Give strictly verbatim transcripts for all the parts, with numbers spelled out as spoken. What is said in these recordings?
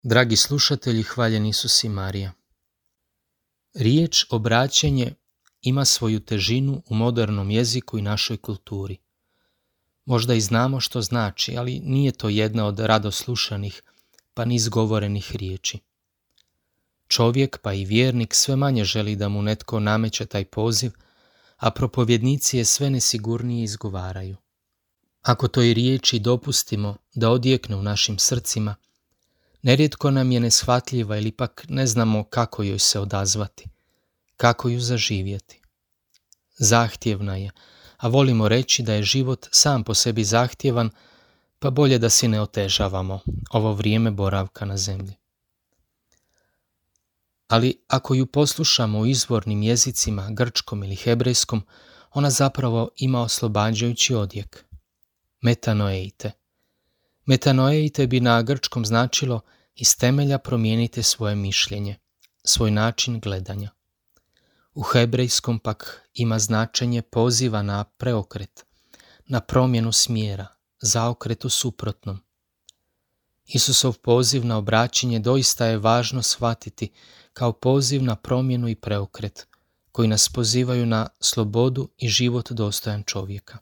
Dragi slušatelji, hvaljen Isus i Marija. Riječ obraćanje ima svoju težinu u modernom jeziku i našoj kulturi. Možda i znamo što znači, ali nije to jedna od rado slušanih pa ni izgovorenih riječi. Čovjek pa i vjernik sve manje želi da mu netko nameće taj poziv, a propovjednici je sve nesigurnije izgovaraju. Ako toj riječi dopustimo da odjekne u našim srcima, nerijetko nam je neshvatljiva ili pak ne znamo kako joj se odazvati, kako ju zaživjeti. Zahtjevna je, a volimo reći da je život sam po sebi zahtjevan, pa bolje da si ne otežavamo ovo vrijeme boravka na zemlji. Ali ako ju poslušamo u izvornim jezicima, grčkom ili hebrejskom, ona zapravo ima oslobađajući odjek. Metanoeite. Metanoeite bi na grčkom značilo iz temelja promijenite svoje mišljenje, svoj način gledanja. U hebrejskom pak ima značenje poziva na preokret, na promjenu smjera, zaokret u suprotnom. Isusov poziv na obraćanje doista je važno shvatiti kao poziv na promjenu i preokret, koji nas pozivaju na slobodu i život dostojan čovjeka.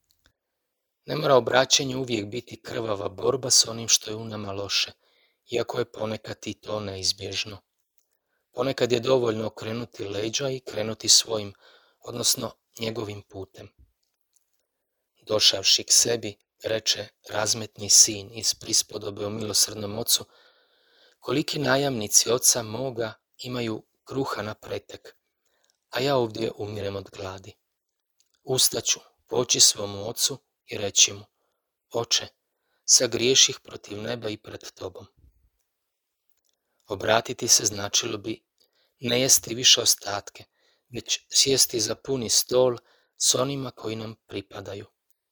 Ne mora obraćanje uvijek biti krvava borba s onim što je u nama loše, iako je ponekad i to neizbježno. Ponekad je dovoljno okrenuti leđa i krenuti svojim, odnosno njegovim putem. Došavši k sebi, reče razmetni sin iz prispodobe o milosrdnom ocu, koliki najamnici oca moga imaju kruha na pretek, a ja ovdje umirem od gladi. Ustaću, poći svomu ocu i reći mu, oče, sagriješih protiv neba i pred tobom. Obratiti se značilo bi ne jesti više ostatke, već sjesti za puni stol s onima koji nam pripadaju.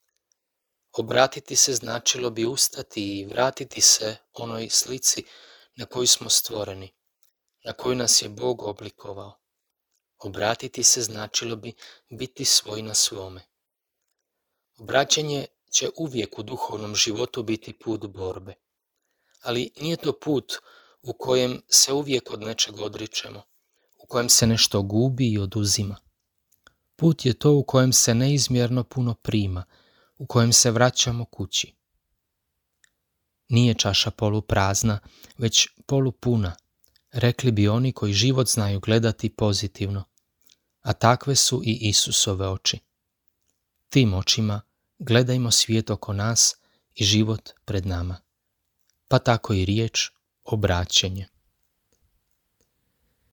Obratiti se značilo bi ustati i vratiti se onoj slici na koju smo stvoreni, na koju nas je Bog oblikovao. Obratiti se značilo bi biti svoj na svome. Obraćanje će uvijek u duhovnom životu biti put borbe, ali nije to put u kojem se uvijek od nečeg odričemo, u kojem se nešto gubi i oduzima. Put je to u kojem se neizmjerno puno prima, u kojem se vraćamo kući. Nije čaša poluprazna, već polupuna, rekli bi oni koji život znaju gledati pozitivno, a takve su i Isusove oči. Tim očima gledajmo svijet oko nas i život pred nama. Pa tako i riječ obraćanje.